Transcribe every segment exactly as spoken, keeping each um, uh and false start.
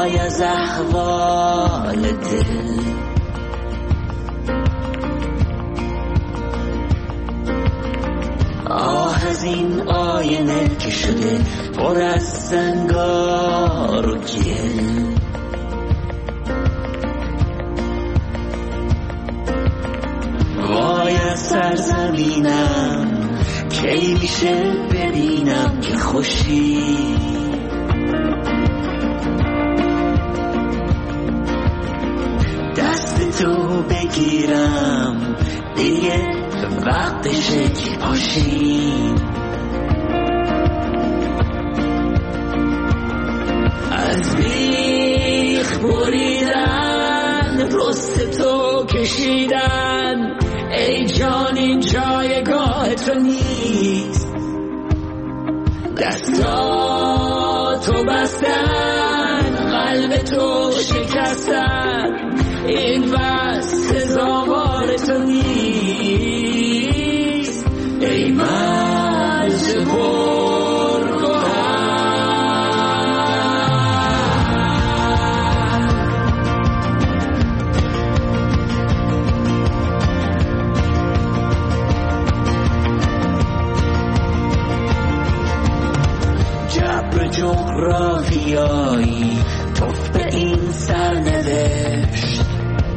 وای از احوال دل. آه از این آینه که شده پر از زنگار و گل. وای از سرزمینم کی میشه ببینم که خوشی. دست تو بگیرم دیگه وقتشه که پاشیم. از بیخ بریدن رست تو کشیدن، ای جان این جایگاه تو نیست. دستا تو بستن قلب تو شکستن، این بس سزاوار تو نیست. ای مرز پرگوهر جبر جغرافیایی توف به این سرنوشت.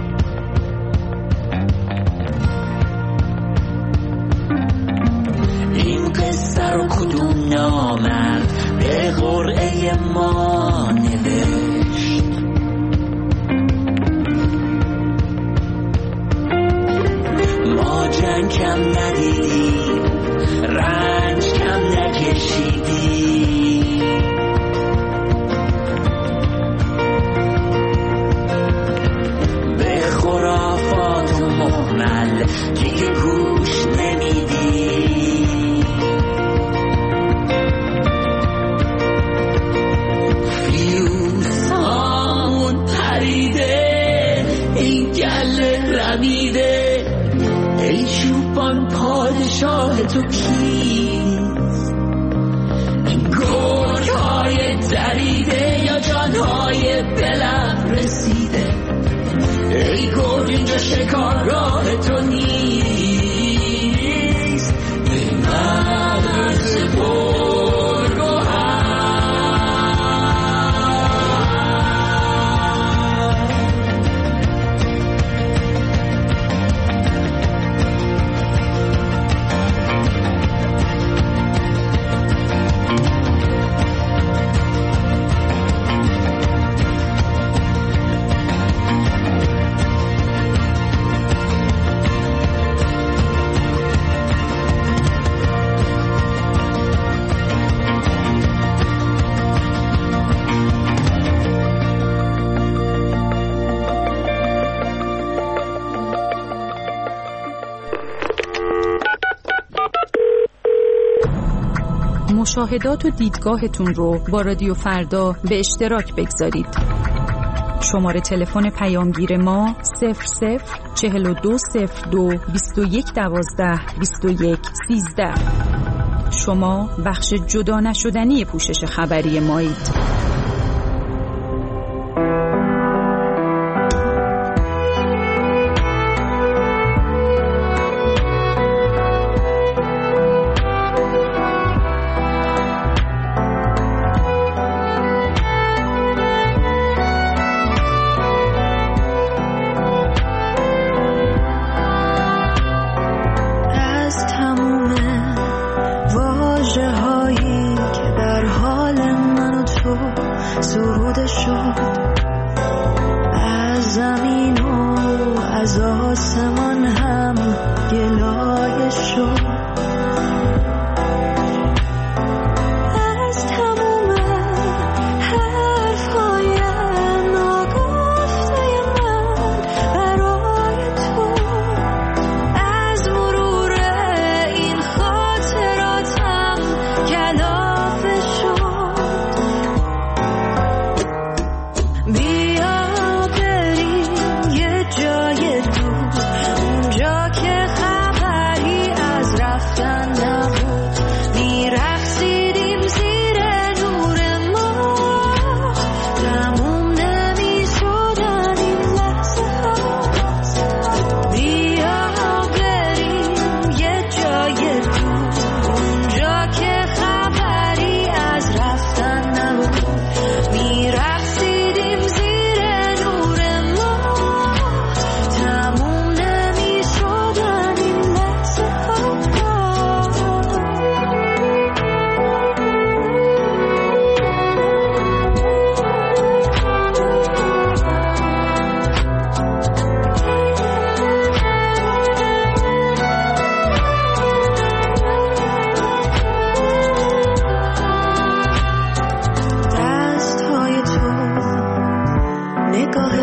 این قصه رو کدوم نامرد به قرعه ما نوشت؟ ما جنگ کم ندیدیم، رنج کم نکشیدیم. به خرافات مهمل که گوش نمیدیم. فیوزهامون پریده، این گله رمیده. ای چوبان پادشاه تو کیست؟ گرگ های دریده یا جانهای بلب رسیده؟ ای گرگ اینجا شکارگاه تو نیست. ای مرز پرگوهر مشاهدات و دیدگاهتون رو با رادیو فردا به اشتراک بگذارید. شماره تلفن پیامگیر ما صفر صفر چهل و دو صفر دو بیست و یک دوازده بیست و یک سیزده. شما بخش جدا نشدنی پوشش خبری مایید.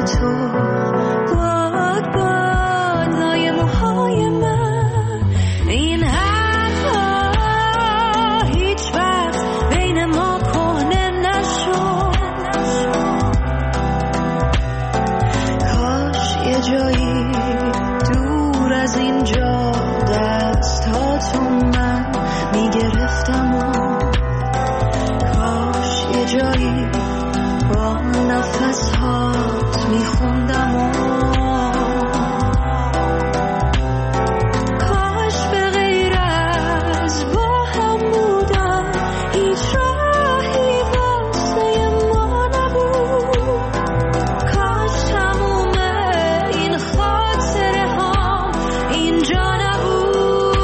تو باد باد لای موهای من. این حرفا هیچ وقت بین ما کهنه نشد. کاش یه جایی دور از اینجا دستاتو من میگرفتم و کاش یه جایی با نفس هات میخوندم و کاش به غیر از با هم بودم هیچ راهی واسه ما نبود. کاش تموم این خاطره ها اینجا نبود.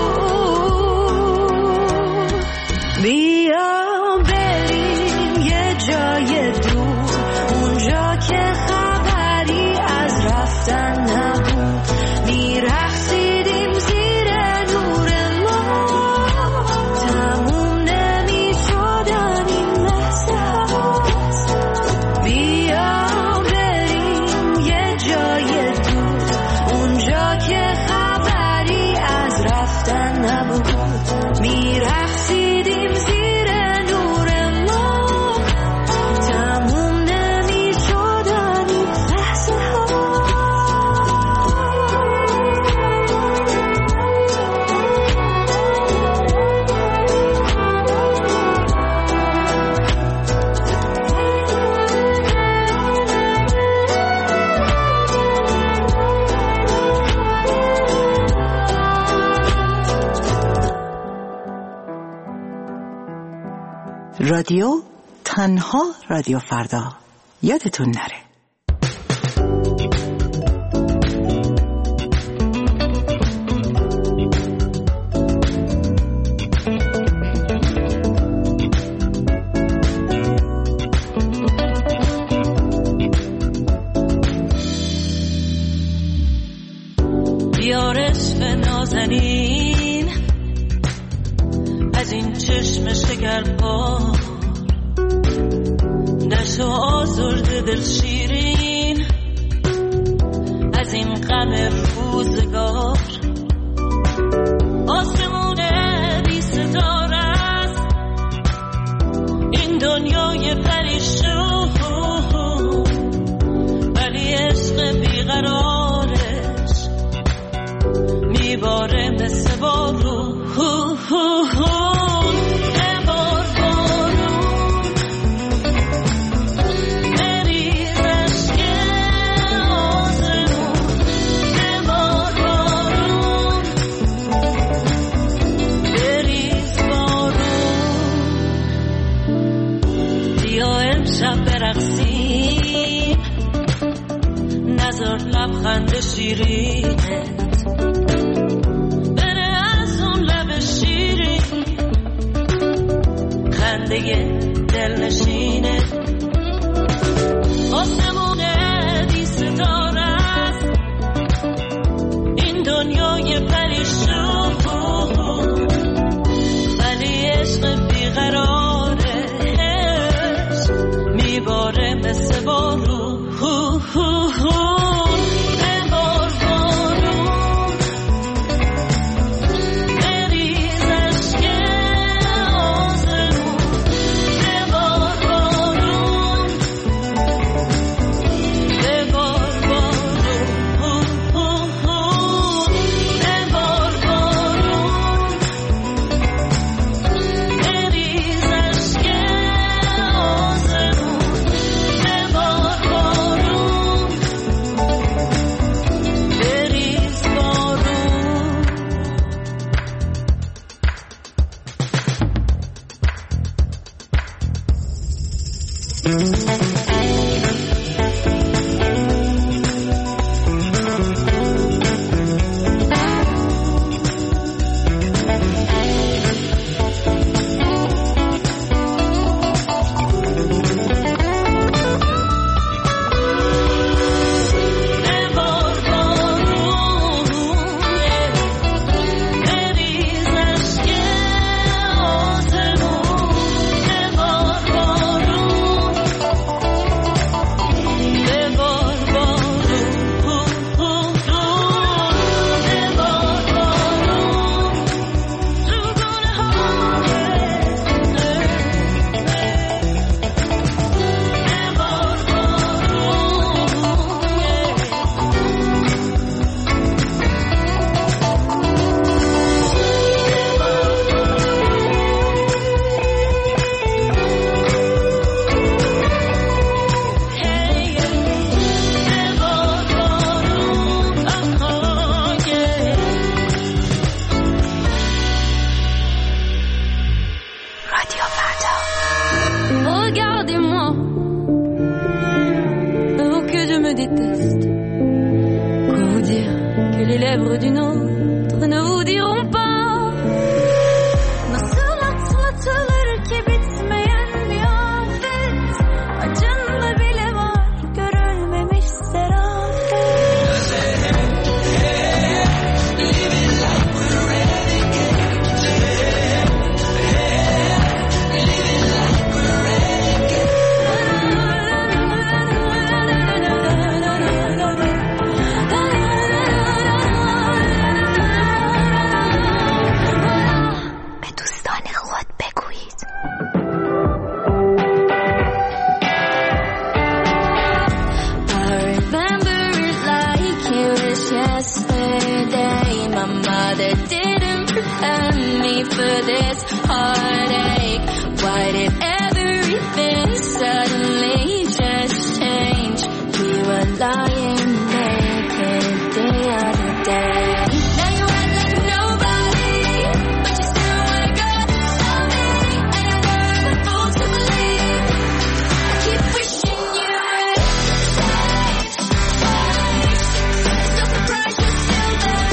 بیا بریم یه جای دور، اونجا که خبری از رفتن نبود. میرقصیدیم زیر نور ما، تموم نمیشدن این لحظه ها. بیا بریم یه جای دور، اونجا که خبری از رفتن نبود. میرقصیدیم زیر نور ما، تموم نمیشدن این لحظه ها. رادیو تنها رادیو فردا، یادتون نره. بیارش به نازنین از این چشم شکربار، نشو آزرد دل شیرین از این غم روزگار. آسمون بی ستاره است این دنیای پریشون، ولی عشق بیقرارش میباره مثل بارون. لبخند شیرینت بره از اون لب شیرین، خنده دل نشینت. آسمون بی ستاره است این دنیای پریشون، ولی عشق بیقرارش میباره مثل بارون. بار déteste. Quoi vous dire que les lèvres d'une autre ne vous diront pas. Nasıl atlatılır ki bitmeyen bir afet, acınlı bile var görülmemiş serafet. For this heartache, why did everything suddenly just change? We were lying naked the other day. Now you act like nobody, but you still wanna go on me. And I know I'm a fool to believe. I keep wishing you would change, change. So surprised you're still there.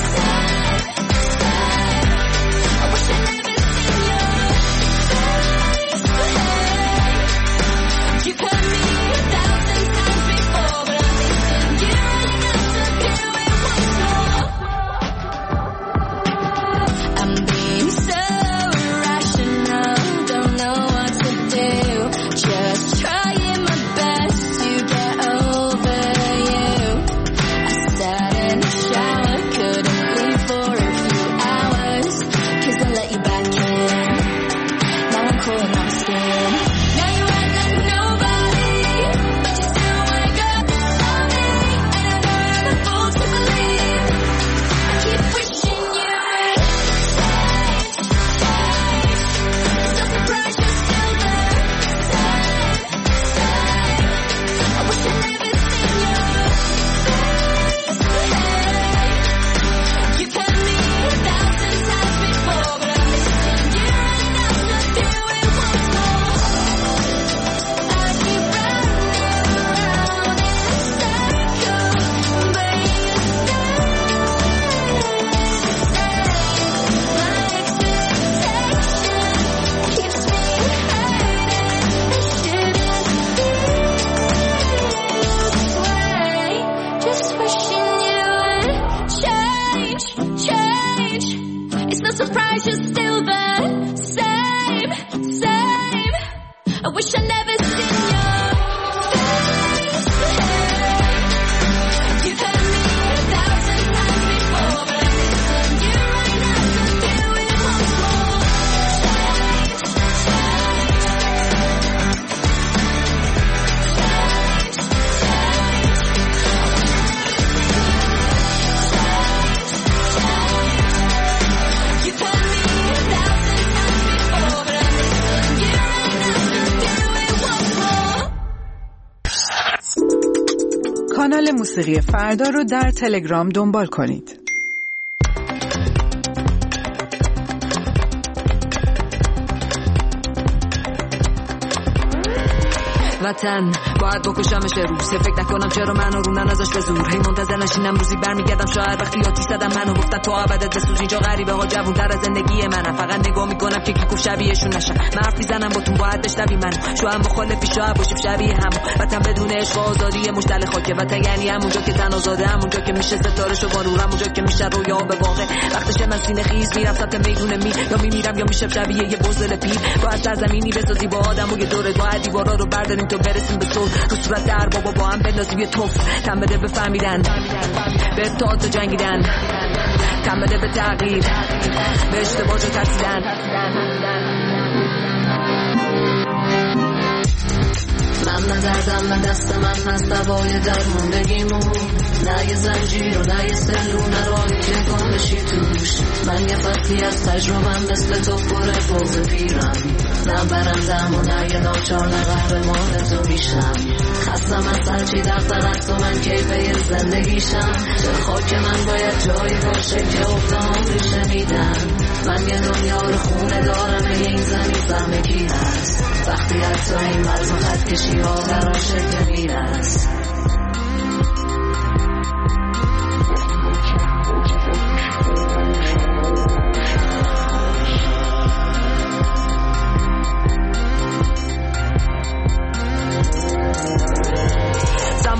کانال موسیقی فردا رو در تلگرام دنبال کنید. وطن باید بکشمش روز، فکر نکنم چرا منو رونن ازش به زور، هی منتظر نشینم روزی برمیگردم شاید وقتی یادی زدم منو گفتن تو ابدت بسوز، اینجا غریبه ها جوون در از زندگی منم، فقط نگاه میکنم که کی گفت شبیهشون نشم، من حرف میزنم با تون باید بشنوی منو، شاید مخالفی شاید باشیم شبیه هم، وطن بدون عشق و آزادی مشتل خاکه، وطن یعنی همونجا که تن آزاده، همونجا که میشه ستاره شو نور، همونجا که میشه رویا به واقع، وقتشه من سینه خیز میرم سمت میدون می، یا میمیرم یا میشم شبیه یه بزدل پیر، باید سرزمینی بسازی با آدمو یه دوره، باید دیوارا رو برداریم تو برسیم به صلح، رو صورت در بابا با هم بندازیم یه توف، تن بده بفهمیدن به اتحاد و جنگیدن، تن بده به تغییر به اشتباه جو ترسیدن. من ندردم نه دست من هست دوای درموندگیمون، نه یه زنجیر و نه یه سلو، نه راهی که گم بشی توش، من یه خطی از تجربم مثل تو پر فوز پیرم، نه برندم و نه یه ناچار، نه قهرمان تو میشم، خستم از هرچی در طرف تو من کیفه زندگیشم، چرا خاک من باید جایی باشه که افتام شنیدن، من یه دنیا رو خونه دارم این زمین فهم کی هست، وقتی حتی این مرز و خط کشی ها براشه که میرست.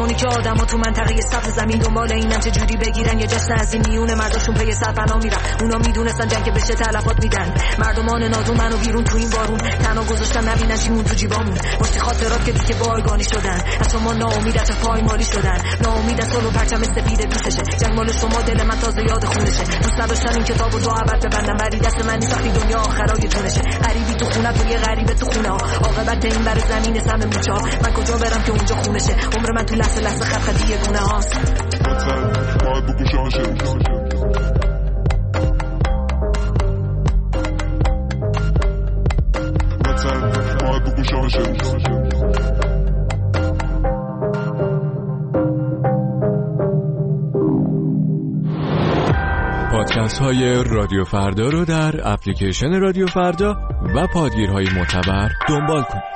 همونی که آدما تو منطقه سبز زمین دنبال اینن چه جوری بگیرن یه جشن از این میونه مرداشون پی سرپناه میرن. اونا میدونستن جنگ بشه تلفات میدن. مردمان نادون منو بیرون تو این بارون تنها گذاشتن نبینن چیمون تو جیبامون. واسه خاطرات که دیگه بایگانی شدن از شما ناامید از پایمالی شدن. ناامید از سولو پرچم سفید دوستشه. جنگ مال شما دل من تازه یاد خونشه. دوست نداشتن این کتابو تو ابد ببندم ولی دست من نیست وقتی دنیا آخرای جونشه. غریبی تو خونه تو یه غریبه تو خونه ها. عاقبت این بر زمین سم موچا من کجا برم که اونجا خونشه. عمر من تو لحظه لحظه خط خطی یه گونه هاست. باید بکشمشه باید بکشمشه پادکست های رادیو فردا رو در اپلیکیشن رادیو فردا و پادگیرهای معتبر دنبال کنید.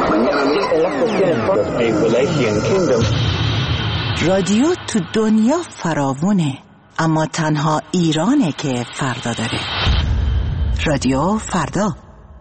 رادیو تو دنیا فراوونه، اما تنها ایرانه که فردا داره. رادیو فردا.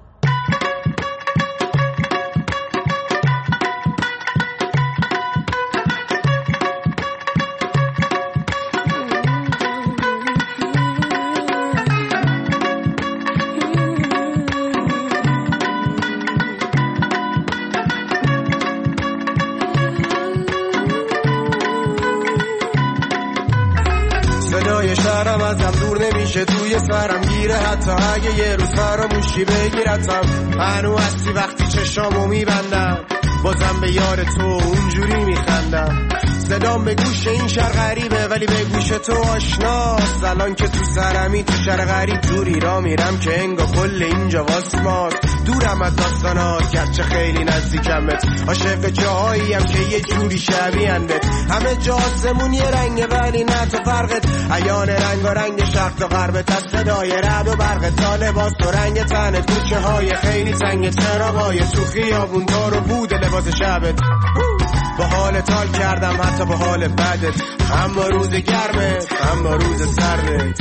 شهرم ازم دور نمیشه، توی سرم گیره، حتی اگه یه روز فراموشی بگیرتم. هنو هستی وقتی چشامو میبندم، بازم به یار تو اونجوری میخندم. صدام به گوش این شهر غریبه ولی به گوش تو آشناست. الان که تو سرمی تو شهر غریب جوری را میرم که انگا کل اینجا واسماست. دورم از داستانات گرچه خیلی نزدیکمت، عاشق جاهاییم که یه جوری شبیه‌اند. همه جا آسمون یه رنگه ولی نه تو فرقت، عیان رنگ و رنگ شرق تا غربت، از صدای رعد و برق تا لباس و رنگ تنت. کوچه های خیلی تنگ، چراغای تو خیابون دار و بود لباس شبت. با حال تال کردم حتی با حال بدت، هم با روز گرمت هم با روز سردت.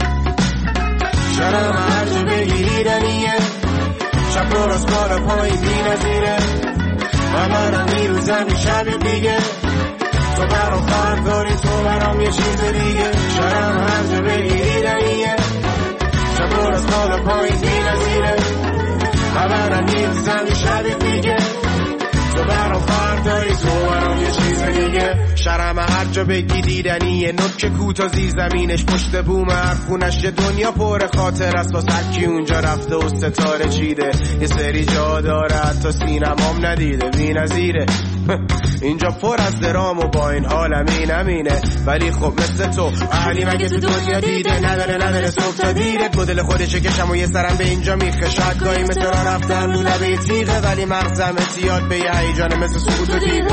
شرم هر جا بگیری دنیه، شب رو راست بالا پایی بی نظیره. و منم میروزم این شب دیگه، تو برام فرق داری، تو برام یه چیز دیگه. شرم هر جا بگیری دنیه، شب رو راست بالا پایی بی نظیره. و منم میروزم این شب دیگه، تو برام فرق داری، تو برام یه چیز دیگه. شرم هر جا بگی دیدنیه، نوک کوتا زیر زمینش پشت بوم هر خونش. یه دنیا پر خاطر است با سرکی اونجا رفته و ستاره چیده. یه سری جا داره حتی سینمام ندیده، بی نظیره. اینجا پر از درام و با این حالم این امینه. ولی خب مثل تو اهلی مگه تو دنیا دیده، نداره نداره صبح تا دیرت. مدل خودشه کشم و یه سرم به اینجا میخه. شاید گاهی مثل را رفتن رو لبه تیغه، ولی مغزم اتیاد به یه هیجانه مثل سکوت و دیده.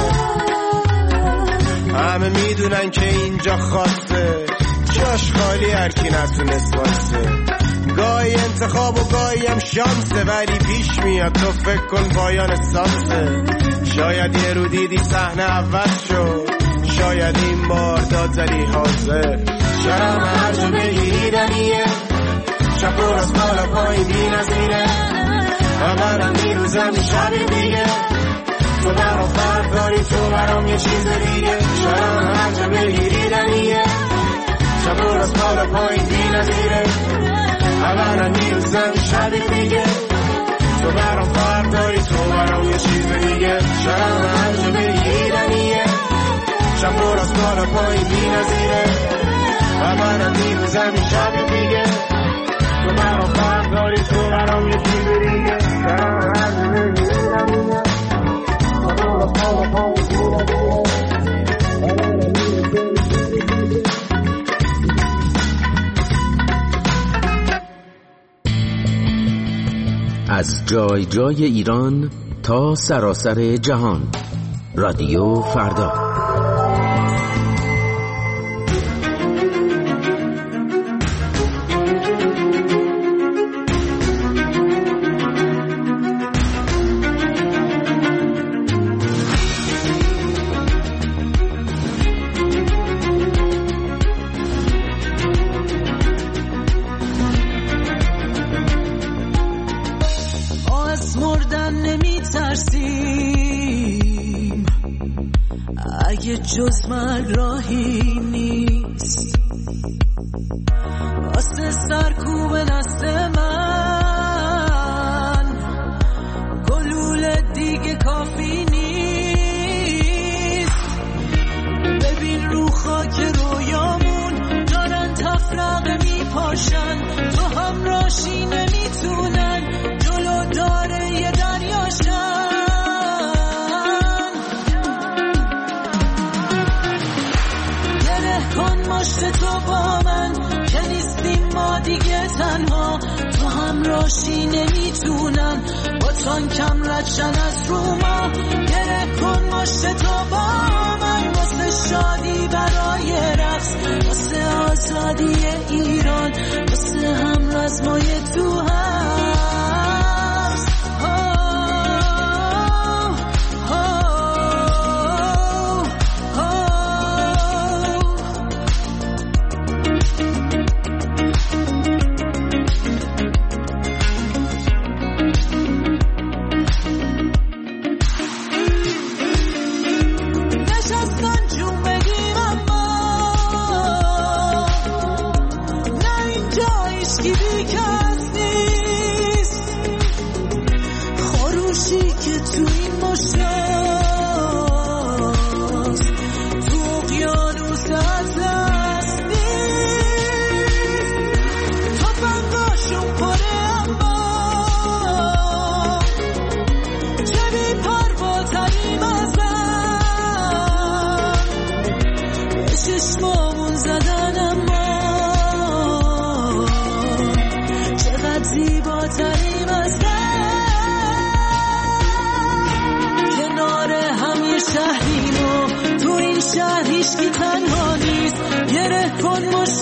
همه میدونن که اینجا خاصه، جاش خالی هر کی نتونست واسه. گاهی انتخاب و گاهی هم شانسه، ولی پیش میاد تو فکر کن پایان سانسه. شاید یه رو دیدی صحنه عوض شد، شاید این بار داد زدی حاضر. شرم هر جا بگیری دنیه، شب رو راست بالا پایی بی نظیره. و منم میروزم این شب دیگه، تو برام فرق داری، تو برام یه چیز دیگه. شرم هر جا بگیری دنیه، شب رو راست بالا پایی بی نظیره. و منم میروزم این شب دیگه، تو برام فرق داری، تو برام یه چیز دیگه. شرم هر جا بگیری دنیه، شب رو راست بالا پایی بی نظیره. و منم میروزم این شب دیگه، تو برام فرق داری، تو برام یه چیز دیگه. شرم هر جا بگیری دنیه، شب رو راست بالا پایی بی نظیره. از جای جای ایران تا سراسر جهان، رادیو فردا. جز مرگ راهی نیست واسه سرکوب نسل من، گلوله دیگه کافی نیست. ببین رو خاک رویامون دارن تفرقه میپاشن، تو هم راشی نمیتونن جلو داره یه دریاشن. مشت تو با من که نیستیم ما دیگه تنها، تو هم راشی نمیتونن با تانکم ردشن از رو ما. گره کن مشت تو با من واسه شادی برای رقص، واسه آزادی ایران، واسه هم رزمای تو هست.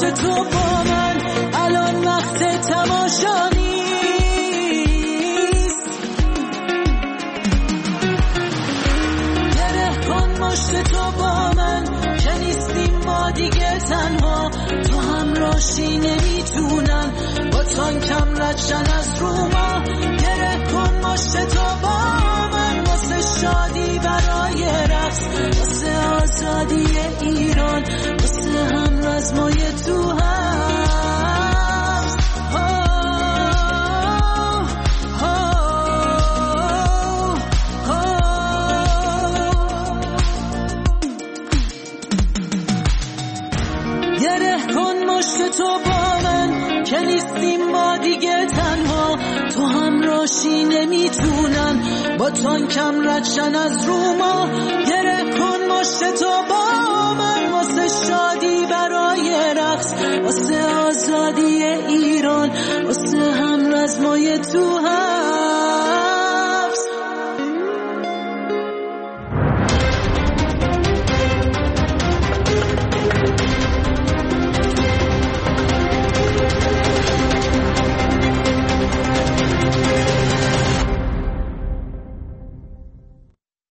مشت تو با من الان وقت تماشا نیست. گره کن مشت تو با من که نیستیم ما دیگه تنها، تو همراهی نمیتونن با تانکم ردشن از رو ما. گره کن مشت تو با من واسه شادی برای رقص، واسه آزادی ایران، واسه هم رزمای تو هست. گره کن مشت تو با من که نیستیم ما دیگه تنها، تو همراهی نمیتونن با تانکم ردشن از رو ما. گره کن مشت تو با من واسه شادی برای رقص، واسه آزادی ایران، واسه هم رزمای تو هم.